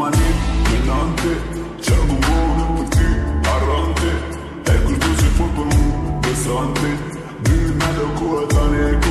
domani, menante, cerco un buono per ti, arrante, ecco il tuo se poi per un pesante, dimmi meglio come te ne